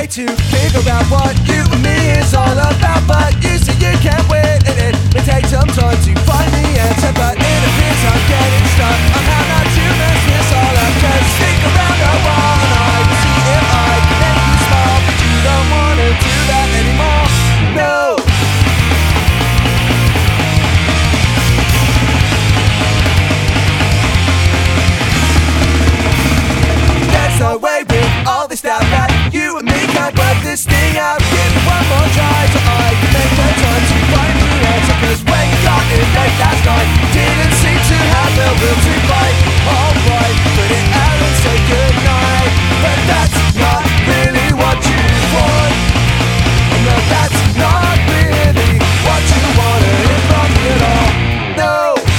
try to figure out what you and me is all about, but you say you can't wait, and it may take some time to find the answer, but it appears I'm getting stuck on how not to mess this all up. Just stick around a while and I will see if I can make you smile, but you don't wanna do that anymore. No. No way with all this doubt that you and me can't work this thing out. Give me one more try so I can make the time to find the answer, cause when you got it late last night, didn't seem to have the will to fight. Alright, put it out and say goodnight, but that's not really what you want. No, that's not really what you wanted from me at all. No.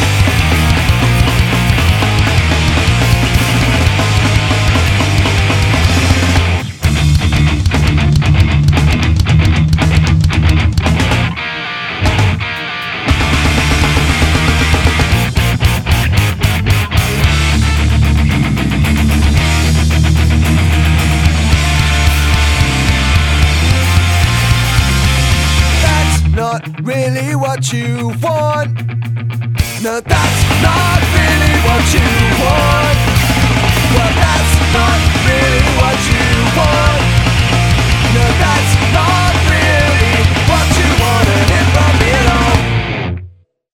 Not really what you want. No, that's not really what you want.